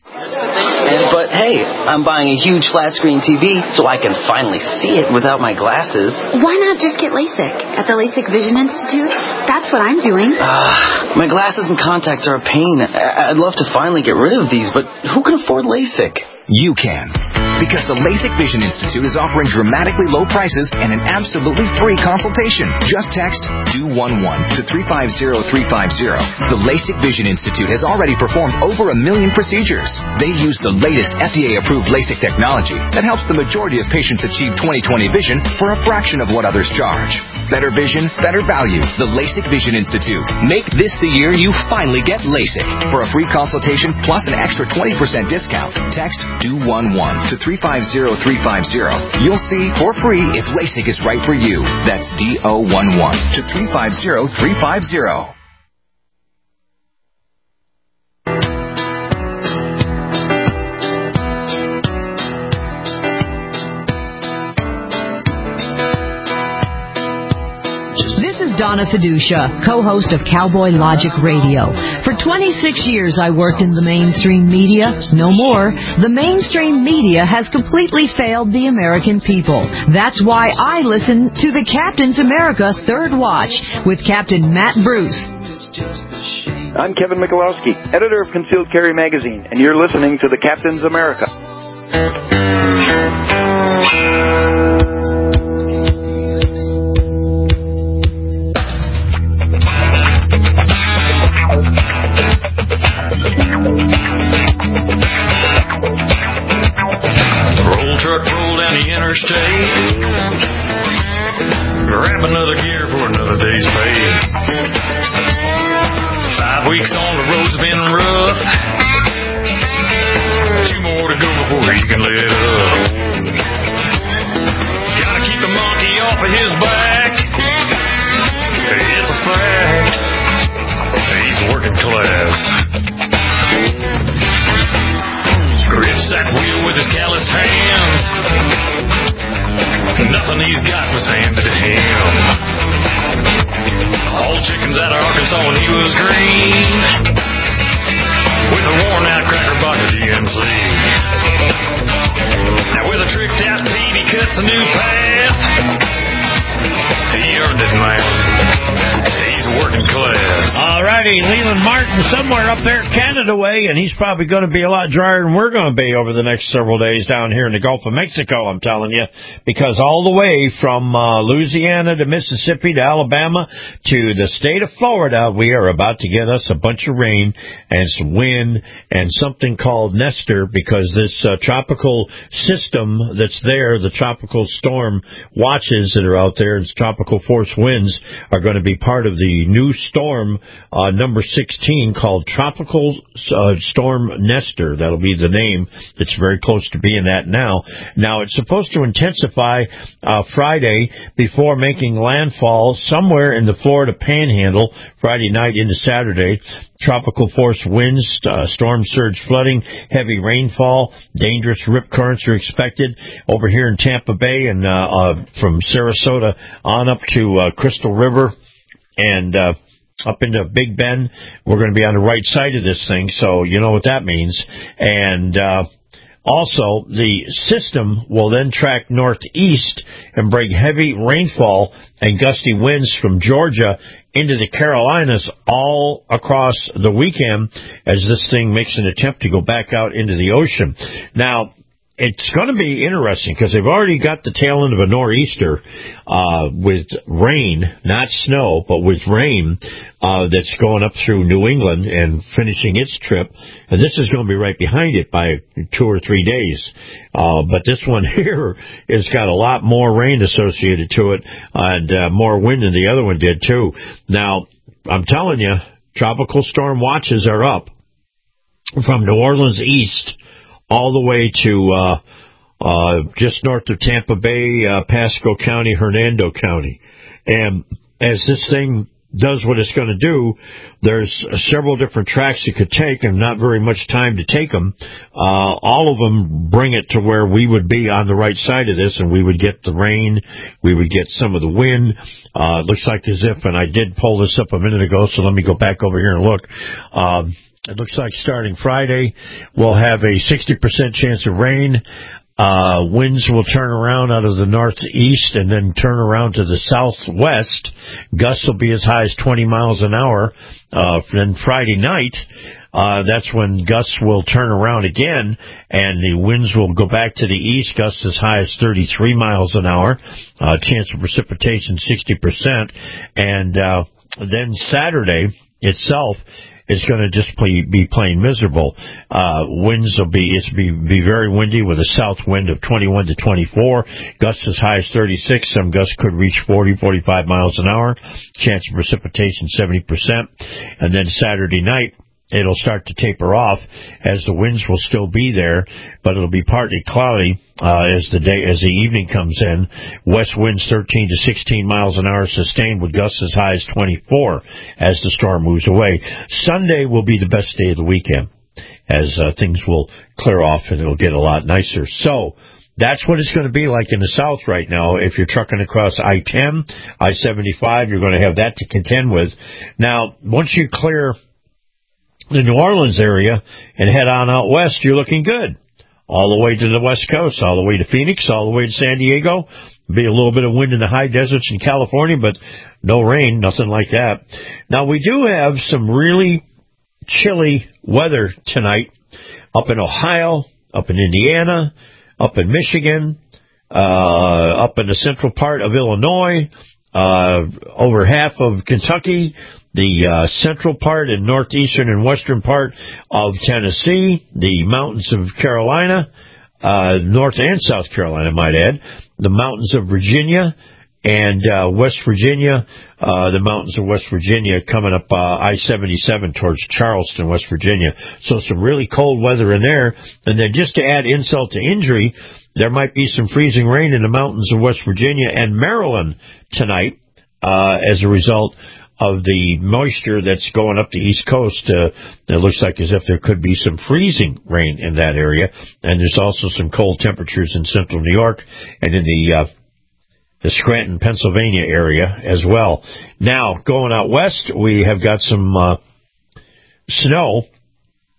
But hey, I'm buying a huge flat screen T V so I can finally see it without my glasses. Why not just get LASIK at the LASIK Vision Institute? That's what I'm doing. Uh, my glasses and contacts are a pain. I'd love to finally get rid of these, but who can afford LASIK? You can. Because the LASIK Vision Institute is offering dramatically low prices and an absolutely free consultation. Just text D O one one to three five zero three five zero. The LASIK Vision Institute has already performed over a million procedures. They use the latest F D A-approved LASIK technology that helps the majority of patients achieve twenty twenty vision for a fraction of what others charge. Better vision, better value. The LASIK Vision Institute. Make this the year you finally get LASIK. For a free consultation plus an extra twenty percent discount, text D O one one to three five zero three five zero. You'll see for free if LASIK is right for you. That's D O one one to three five zero three five zero. Donna Fiducia, co-host of Cowboy Logic Radio. For twenty-six years, I worked in the mainstream media. No more. The mainstream media has completely failed the American people. That's why I listen to the Captain's America Third Watch with Captain Matt Bruce. I'm Kevin Michalowski, editor of Concealed Carry Magazine, and you're listening to the Captain's America. Roll truck roll down the interstate, grab another gear for another day's pay. Five weeks on the road's been rough, two more to go before he can let up. Gotta keep the monkey off of his back, it's a fact, he's working class. Grips that wheel with his calloused hands, nothing he's got was handed to him. All chickens out of Arkansas when he was green, with the worn-out cracker box of G M C. Now with a tricked-out speed, he cuts a new path. He earned it, man. He's working class. All righty, Leland Martin somewhere up there Canada way, and he's probably going to be a lot drier than we're going to be over the next several days down here in the Gulf of Mexico, I'm telling you, because all the way from uh, Louisiana to Mississippi to Alabama to the state of Florida, we are about to get us a bunch of rain and some wind and something called Nestor, because this uh, tropical system that's there, the tropical storm watches that are out there, and tropical force winds are going to be part of the new storm uh, number sixteen called Tropical uh, Storm Nestor. That'll be the name. It's very close to being that now. Now, it's supposed to intensify uh, Friday before making landfall somewhere in the Florida Panhandle Friday night into Saturday. Tropical force winds, uh, storm surge flooding, heavy rainfall, dangerous rip currents are expected over here in Tampa Bay and uh, uh, from Sarasota on up to uh, Crystal River and uh, up into Big Bend. We're going to be on the right side of this thing, so you know what that means. And uh, also, the system will then track northeast and bring heavy rainfall and gusty winds from Georgia into the Carolinas all across the weekend as this thing makes an attempt to go back out into the ocean. Now, it's going to be interesting because they've already got the tail end of a nor'easter uh, with rain, not snow, but with rain uh, that's going up through New England and finishing its trip. And this is going to be right behind it by two or three days. Uh, but this one here has got a lot more rain associated to it and uh, more wind than the other one did, too. Now, I'm telling you, tropical storm watches are up from New Orleans east all the way to uh, uh, just north of Tampa Bay, uh, Pasco County, Hernando County. And as this thing does what it's going to do, there's several different tracks it could take and not very much time to take them. Uh, all of them bring it to where we would be on the right side of this, and we would get the rain, we would get some of the wind. Uh, it looks like as if, and I did pull this up a minute ago, so let me go back over here and look. Um, It looks like starting Friday, we'll have a sixty percent chance of rain. Uh, winds will turn around out of the northeast and then turn around to the southwest. Gusts will be as high as twenty miles an hour. Uh, then Friday night, uh, that's when gusts will turn around again and the winds will go back to the east, gusts as high as thirty-three miles an hour. Uh, chance of precipitation sixty percent. And, uh, then Saturday itself, it's going to just play, be plain miserable. Uh, winds will be, it's be, be very windy with a south wind of twenty-one to twenty-four. Gusts as high as thirty-six. Some gusts could reach forty, forty-five miles an hour. Chance of precipitation seventy percent. And then Saturday night, it'll start to taper off as the winds will still be there, but it'll be partly cloudy uh, as the day as the evening comes in. West winds thirteen to sixteen miles an hour sustained with gusts as high as twenty-four as the storm moves away. Sunday will be the best day of the weekend as uh, things will clear off and it'll get a lot nicer. So that's what it's going to be like in the south right now. If you're trucking across I ten, I seventy-five, you're going to have that to contend with. Now, once you clear the New Orleans area and head on out west, you're looking good. All the way to the west coast, all the way to Phoenix, all the way to San Diego. Be a little bit of wind in the high deserts in California, but no rain, nothing like that. Now, we do have some really chilly weather tonight up in Ohio, up in Indiana, up in Michigan, uh, up in the central part of Illinois, uh, over half of Kentucky, the uh, central part and northeastern and western part of Tennessee, the mountains of Carolina, uh, North and South Carolina, I might add, the mountains of Virginia, and uh, West Virginia, uh, the mountains of West Virginia coming up uh, I seventy-seven towards Charleston, West Virginia. So some really cold weather in there. And then just to add insult to injury, there might be some freezing rain in the mountains of West Virginia and Maryland tonight uh, as a result of the moisture that's going up the East Coast. Uh, it looks like as if there could be some freezing rain in that area. And there's also some cold temperatures in central New York and in the uh, the Scranton, Pennsylvania area as well. Now, going out west, we have got some uh, snow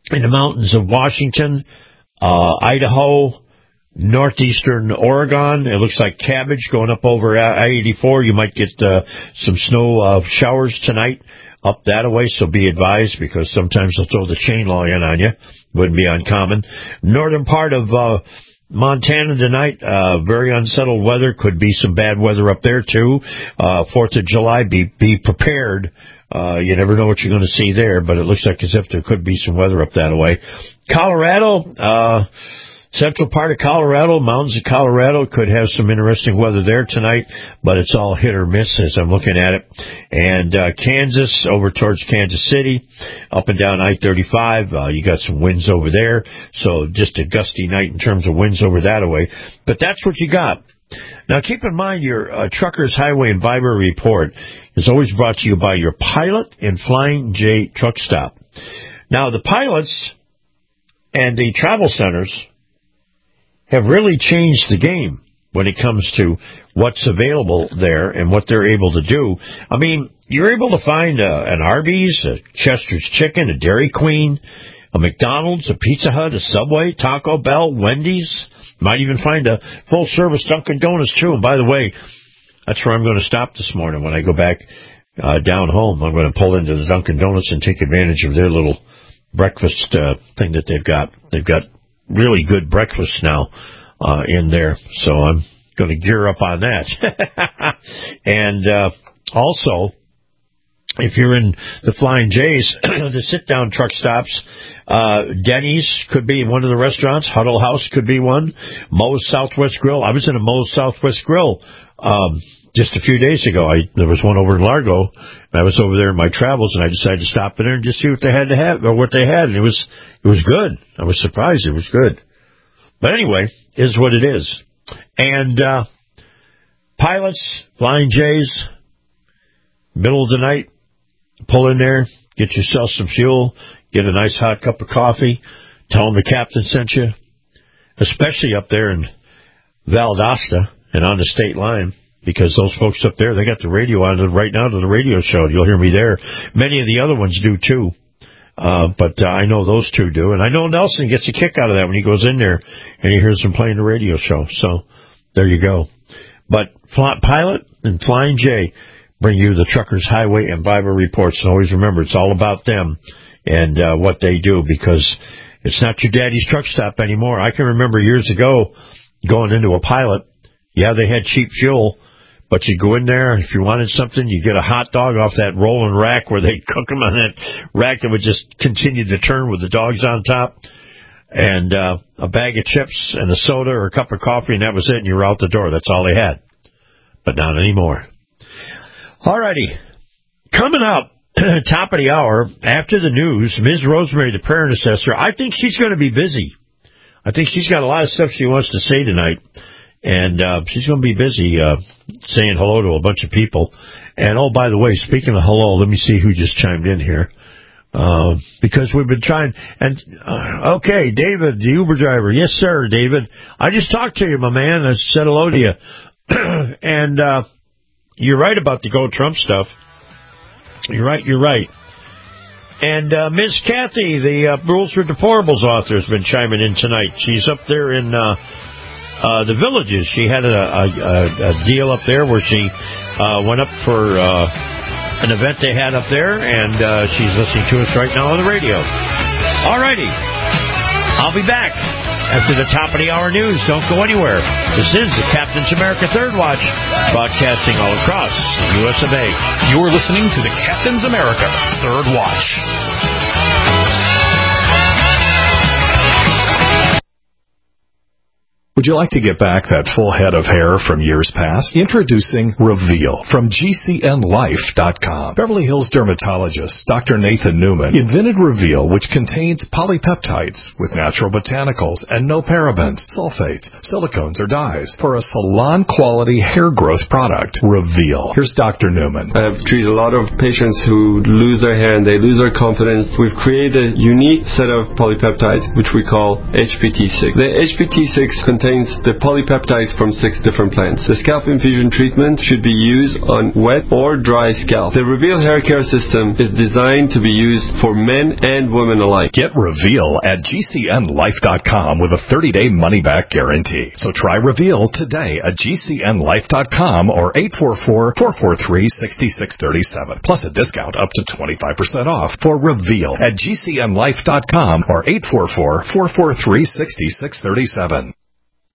in the mountains of Washington, uh, Idaho, northeastern Oregon. It looks like cabbage going up over I eighty-four. You might get uh, some snow uh, showers tonight up that way, so be advised, because sometimes they'll throw the chain law in on you. Wouldn't be uncommon. Northern part of uh, Montana tonight, uh, very unsettled weather. Could be some bad weather up there, too. Uh, Fourth of July, be be prepared. Uh, you never know what you're going to see there, but it looks like as if there could be some weather up that way. Colorado, uh... central part of Colorado, mountains of Colorado, could have some interesting weather there tonight, but it's all hit or miss as I'm looking at it. And uh, Kansas, over towards Kansas City, up and down I thirty-five, uh, you got some winds over there, so just a gusty night in terms of winds over that way. But that's what you got. Now, keep in mind, your uh, Truckers Highway and Viber report is always brought to you by your Pilot and Flying J Truck Stop. Now, the pilots and the travel centers have really changed the game when it comes to what's available there and what they're able to do. I mean, you're able to find a, an Arby's, a Chester's Chicken, a Dairy Queen, a McDonald's, a Pizza Hut, a Subway, Taco Bell, Wendy's. Might even find a full-service Dunkin' Donuts, too. And by the way, that's where I'm going to stop this morning when I go back uh, down home. I'm going to pull into the Dunkin' Donuts and take advantage of their little breakfast uh, thing that they've got. They've got really good breakfast now uh, in there, so I'm going to gear up on that. And uh, also, if you're in the Flying J's, the sit-down truck stops, uh, Denny's could be one of the restaurants. Huddle House could be one. Moe's Southwest Grill. I was in a Moe's Southwest Grill um, just a few days ago. I, there was one over in Largo, and I was over there in my travels, and I decided to stop in there and just see what they had to have, or what they had, and it was it was good. I was surprised. It was good. But anyway, is what it is. And uh, pilots, Flying J's, middle of the night, pull in there, get yourself some fuel, get a nice hot cup of coffee, tell them the captain sent you, especially up there in Valdosta and on the state line, because those folks up there, they got the radio on right now to the radio show. You'll hear me there. Many of the other ones do, too. Uh, but uh, I know those two do. And I know Nelson gets a kick out of that when he goes in there and he hears them playing the radio show. So there you go. But Fly, Pilot and Flying J bring you the Truckers Highway and Viber reports. And always remember, it's all about them and uh, what they do, because it's not your daddy's truck stop anymore. I can remember years ago going into a Pilot. Yeah, they had cheap fuel, but you go in there, if you wanted something, you get a hot dog off that rolling rack where they cook them on that rack that would just continue to turn with the dogs on top, and uh, a bag of chips and a soda or a cup of coffee, and that was it, and you were out the door. That's all they had. But not anymore. All righty. Coming up, top of the hour, after the news, Miz Rosemary, the prayer intercessor, I think she's going to be busy. I think she's got a lot of stuff she wants to say tonight. And uh, she's going to be busy uh, saying hello to a bunch of people. And, oh, by the way, speaking of hello, let me see who just chimed in here. Uh, because we've been trying. And, uh, okay, David, the Uber driver. Yes, sir, David. I just talked to you, my man. I said hello to you. And uh, you're right about the Go Trump stuff. You're right, you're right. And uh, Miz Kathy, the uh, Rules for Deplorables author, has been chiming in tonight. She's up there in... Uh, Uh, the Villages. She had a, a, a deal up there where she uh, went up for uh, an event they had up there, and uh, she's listening to us right now on the radio. All righty. I'll be back after the top of the hour news. Don't go anywhere. This is the Captain's America Third Watch, broadcasting all across the U S of A. You're listening to the Captain's America Third Watch. Would you like to get back that full head of hair from years past? Introducing Reveal from G C N life dot com. Beverly Hills dermatologist Doctor Nathan Newman invented Reveal, which contains polypeptides with natural botanicals and no parabens, sulfates, silicones, or dyes for a salon-quality hair growth product. Reveal. Here's Doctor Newman. I've treated a lot of patients who lose their hair and they lose their confidence. We've created a unique set of polypeptides, which we call H P T six. The H P T six contains contains the polypeptides from six different plants. The scalp infusion treatment should be used on wet or dry scalp. The Reveal hair care system is designed to be used for men and women alike. Get Reveal at G C N life dot com with a thirty-day money-back guarantee. So try Reveal today at G C N life dot com or eight four four, four four three, six six three seven. Plus a discount up to twenty-five percent off for Reveal at G C N life dot com or eight four four, four four three, six six three seven.